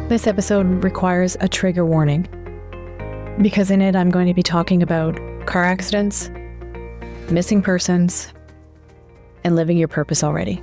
This episode requires a trigger warning because in it I'm going to be talking about car accidents, missing persons, and living your purpose already.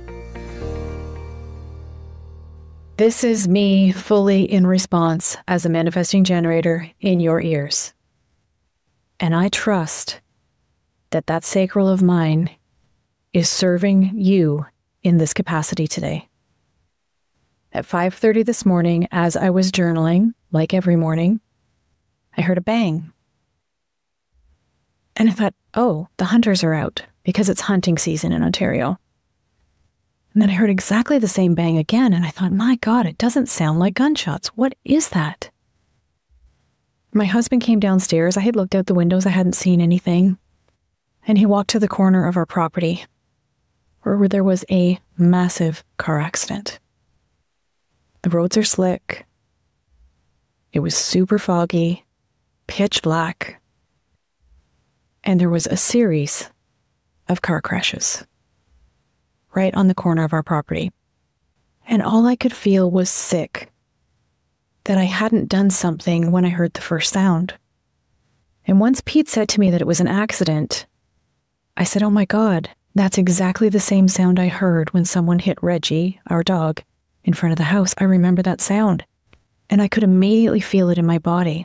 This is me fully in response as a manifesting generator in your ears. And I trust that that sacral of mine is serving you in this capacity today. At 5:30 this morning, as I was journaling, like every morning, I heard a bang. And I thought, oh, the hunters are out because it's hunting season in Ontario. And then I heard exactly the same bang again, and I thought, my God, it doesn't sound like gunshots. What is that? My husband came downstairs. I had looked out the windows. I hadn't seen anything. And he walked to the corner of our property where there was a massive car accident. The roads are slick. It was super foggy, pitch black, and there was a series of car crashes right on the corner of our property. And all I could feel was sick that I hadn't done something when I heard the first sound. And once Pete said to me that it was an accident, I said, oh my God, that's exactly the same sound I heard when someone hit Reggie, our dog, in front of the house. I remember that sound, and I could immediately feel it in my body.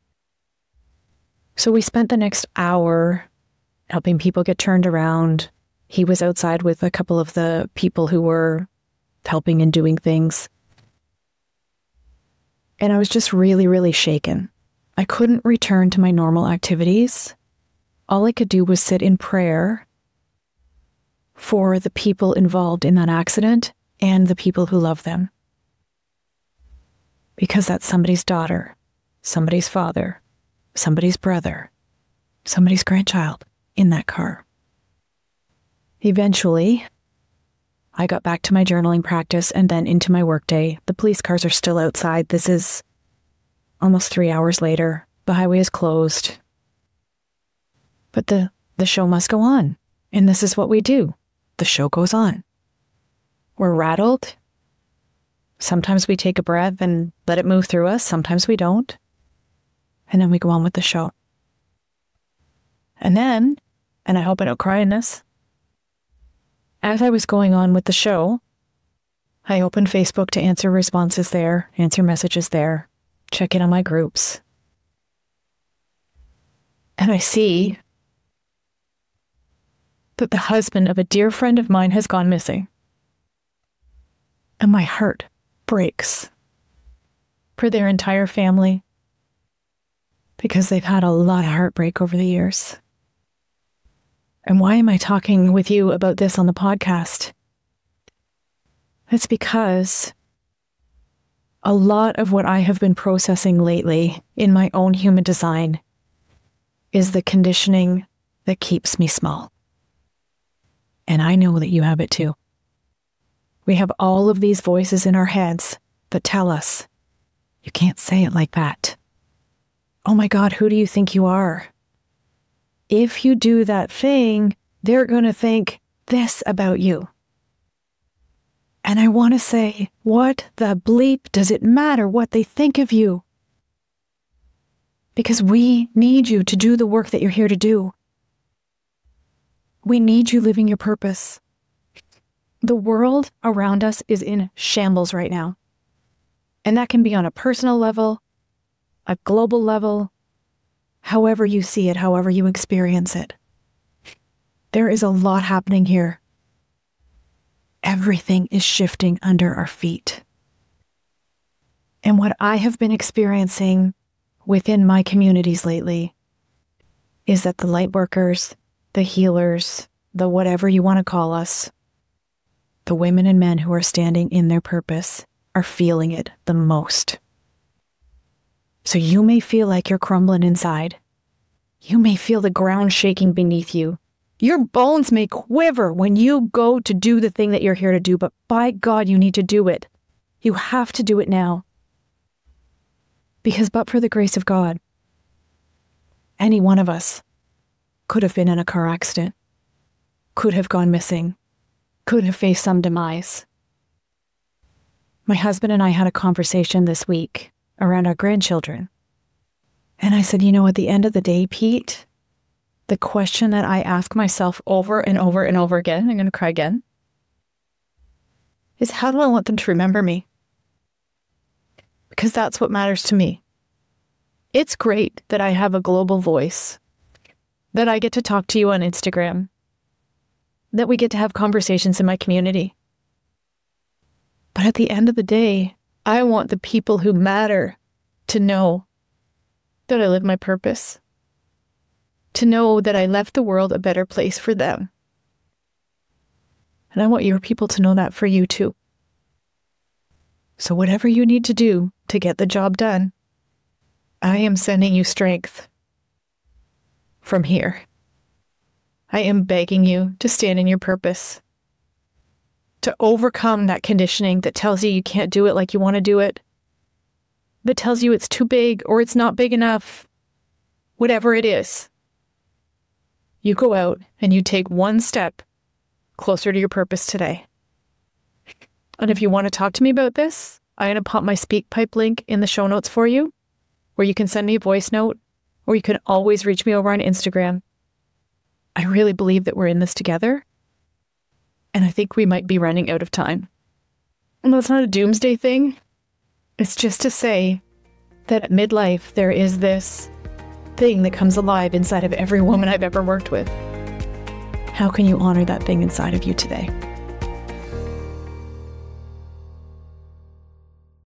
So we spent the next hour helping people get turned around. He was outside with a couple of the people who were helping and doing things. And I was just really, really shaken. I couldn't return to my normal activities. All I could do was sit in prayer for the people involved in that accident and the people who love them. Because that's somebody's daughter, somebody's father, somebody's brother, somebody's grandchild in that car. Eventually, I got back to my journaling practice and then into my workday. The police cars are still outside. This is almost 3 hours later. The highway is closed. But the show must go on. And this is what we do. The show goes on. We're rattled. Sometimes we take a breath and let it move through us. Sometimes we don't. And then we go on with the show. And then, and I hope I don't cry in this, as I was going on with the show, I opened Facebook to answer responses there, answer messages there, check in on my groups. And I see that the husband of a dear friend of mine has gone missing. And my heart breaks for their entire family because they've had a lot of heartbreak over the years. And why am I talking with you about this on the podcast? It's because a lot of what I have been processing lately in my own human design is the conditioning that keeps me small. And I know that you have it too. We have all of these voices in our heads that tell us, you can't say it like that. Oh my God, who do you think you are? If you do that thing, they're going to think this about you. And I want to say, what the bleep does it matter what they think of you? Because we need you to do the work that you're here to do. We need you living your purpose. The world around us is in shambles right now. And that can be on a personal level, a global level, however you see it, however you experience it. There is a lot happening here. Everything is shifting under our feet. And what I have been experiencing within my communities lately is that the light workers, the healers, the whatever you want to call us, the women and men who are standing in their purpose are feeling it the most. So you may feel like you're crumbling inside. You may feel the ground shaking beneath you. Your bones may quiver when you go to do the thing that you're here to do, but by God, you need to do it. You have to do it now. Because but for the grace of God, any one of us could have been in a car accident, could have gone missing, could have faced some demise. My husband and I had a conversation this week around our grandchildren. And I said, at the end of the day, Pete, the question that I ask myself over and over and over again, I'm going to cry again, is how do I want them to remember me? Because that's what matters to me. It's great that I have a global voice, that I get to talk to you on Instagram, that we get to have conversations in my community. But at the end of the day, I want the people who matter to know that I live my purpose, to know that I left the world a better place for them. And I want your people to know that for you too. So whatever you need to do to get the job done, I am sending you strength from here. I am begging you to stand in your purpose, to overcome that conditioning that tells you can't do it like you want to do it, that tells you it's too big or it's not big enough. Whatever it is, you go out and you take one step closer to your purpose today. And if you want to talk to me about this, I'm going to pop my SpeakPipe link in the show notes for you, where you can send me a voice note, or you can always reach me over on Instagram. I really believe that we're in this together, and I think we might be running out of time. And that's not a doomsday thing. It's just to say that at midlife, there is this thing that comes alive inside of every woman I've ever worked with. How can you honor that thing inside of you today?